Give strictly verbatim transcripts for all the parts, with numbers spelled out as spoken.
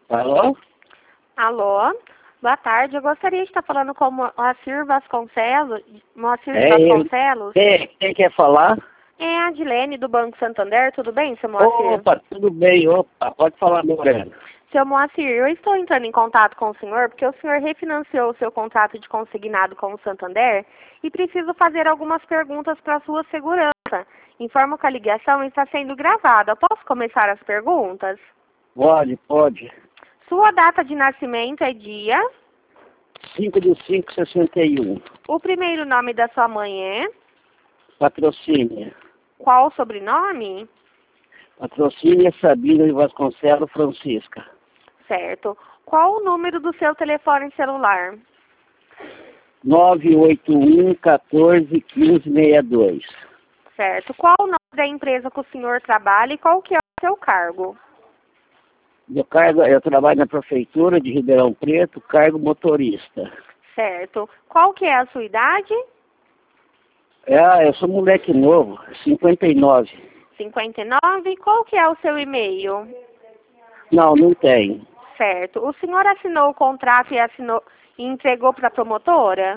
Alô? Alô, boa tarde. Eu gostaria de estar falando com o Moacir Vasconcelos. Moacir É Vasconcelos. Quem, quem quer falar? É a Adilene do Banco Santander. Tudo bem, seu Moacir? Opa, tudo bem, opa, pode falar, Moreno. Seu Moacir, eu estou entrando em contato com o senhor porque o senhor refinanciou o seu contrato de consignado com o Santander e preciso fazer algumas perguntas para sua segurança. Informo que a ligação está sendo gravada. Posso começar as perguntas? Pode, pode. Sua data de nascimento é dia? cinco de cinco de sessenta e um. O primeiro nome da sua mãe é? Patrocínio. Qual o sobrenome? Patrocínio Sabina de Vasconcelos Francisca. Certo. Qual o número do seu telefone celular? nove oito um, um quatro, um cinco seis dois. Certo. Qual o nome da empresa que o senhor trabalha e qual que é o seu cargo? Meu cargo, eu trabalho na prefeitura de Ribeirão Preto, cargo motorista. Certo. Qual que é a sua idade? É, eu sou moleque novo, cinquenta e nove. cinquenta e nove. Qual que é o seu e-mail? Não, não tem. Certo. O senhor assinou o contrato e, assinou, e entregou para a promotora?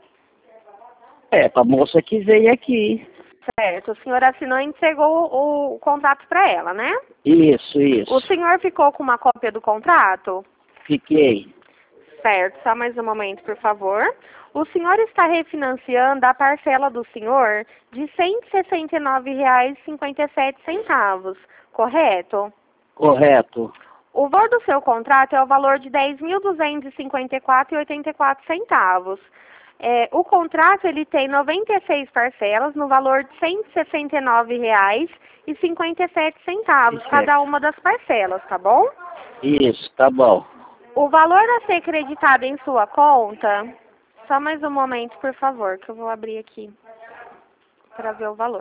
É, pra moça que veio aqui. Certo. O senhor assinou e entregou o, o contrato para ela, né? Isso, isso. O senhor ficou com uma cópia do contrato? Fiquei. Certo. Só mais um momento, por favor. O senhor está refinanciando a parcela do senhor de cento e sessenta e nove reais e cinquenta e sete centavos, correto? Correto. O valor do seu contrato é o valor de dez mil duzentos e cinquenta e quatro reais e oitenta e quatro centavos. É, o contrato ele tem noventa e seis parcelas no valor de cento e sessenta e nove reais e cinquenta e sete centavos, cada uma das parcelas, tá bom? Isso, tá bom. O valor a ser creditado em sua conta, só mais um momento, por favor, que eu vou abrir aqui para ver o valor.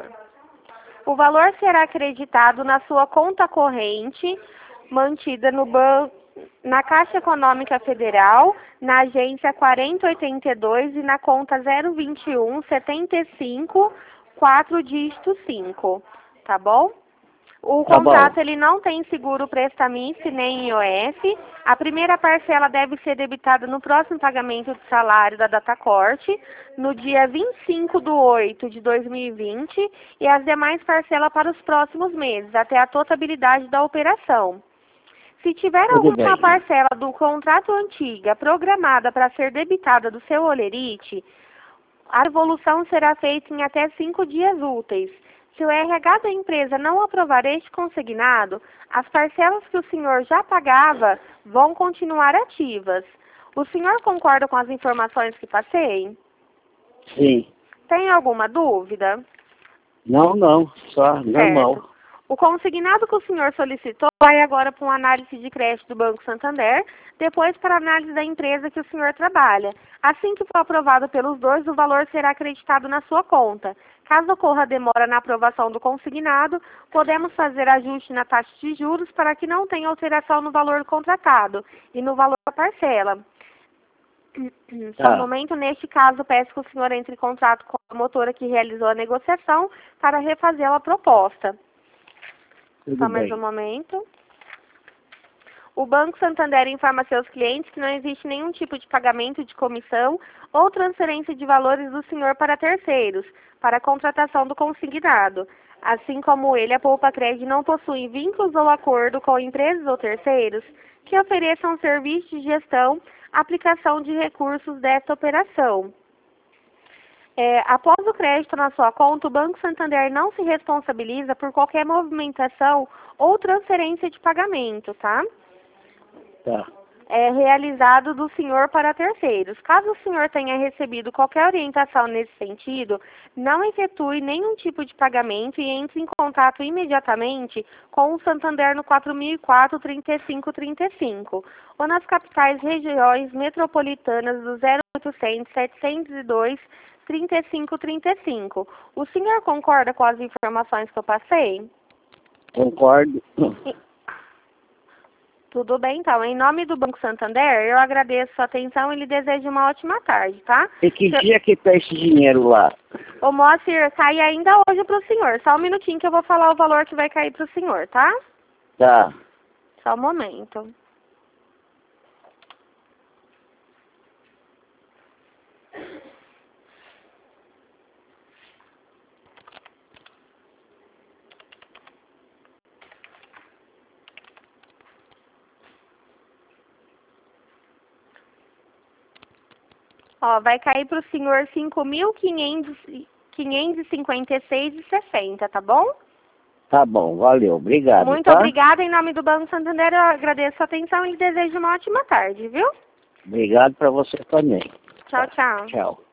O valor será acreditado na sua conta corrente, mantida no ban na Caixa Econômica Federal, na agência quarenta oitenta e dois e na conta zero vinte e um, setenta e cinco, quatro dígito cinco, tá bom? O Tá contrato bom. ele não tem seguro prestamista nem I O F. A primeira parcela deve ser debitada no próximo pagamento do salário da Datacorte, no dia vinte e cinco de oito de dois mil e vinte, e as demais parcelas para os próximos meses, até a totabilidade da operação. Se tiver Tudo alguma bem. parcela do contrato antiga programada para ser debitada do seu holerite, a devolução será feita em até cinco dias úteis. Se o R H da empresa não aprovar este consignado, as parcelas que o senhor já pagava vão continuar ativas. O senhor concorda com as informações que passei? Sim. Tem alguma dúvida? Não, não, só normal. Certo. O consignado que o senhor solicitou vai agora para uma análise de crédito do Banco Santander, depois para a análise da empresa que o senhor trabalha. Assim que for aprovado pelos dois, o valor será acreditado na sua conta. Caso ocorra demora na aprovação do consignado, podemos fazer ajuste na taxa de juros para que não tenha alteração no valor contratado e no valor da parcela. Só um momento, neste caso, peço que o senhor entre em contato com a promotora que realizou a negociação para refazer a proposta. Tudo Só mais bem. um momento. O Banco Santander informa a seus clientes que não existe nenhum tipo de pagamento de comissão ou transferência de valores do senhor para terceiros, para a contratação do consignado. Assim como ele, a Poupa Cred não possui vínculos ou acordo com empresas ou terceiros que ofereçam serviços de gestão, aplicação de recursos desta operação. É, após o crédito na sua conta, o Banco Santander não se responsabiliza por qualquer movimentação ou transferência de pagamento, tá? Tá. É realizado do senhor para terceiros. Caso o senhor tenha recebido qualquer orientação nesse sentido, não efetue nenhum tipo de pagamento e entre em contato imediatamente com o Santander no quatro mil e quatro, trinta e cinco trinta e cinco ou nas capitais regiões metropolitanas do zero oitocentos, setecentos e dois, trinta e cinco trinta e cinco. O senhor concorda com as informações que eu passei? Concordo. Tudo bem, então. Em nome do Banco Santander, eu agradeço a sua atenção e lhe desejo uma ótima tarde, tá? E que Se... dia que tá esse dinheiro lá? O Moacir, cai ainda hoje pro senhor. Só um minutinho que eu vou falar o valor que vai cair pro senhor, tá? Tá. Só um momento. Ó, vai cair para o senhor cinco mil quinhentos e cinquenta e seis reais e sessenta centavos, tá bom? Tá bom, valeu, obrigado. Muito tá? obrigada. Em nome do Banco Santander, eu agradeço a atenção e lhe desejo uma ótima tarde, viu? Obrigado para você também. Tchau, tchau. Tchau.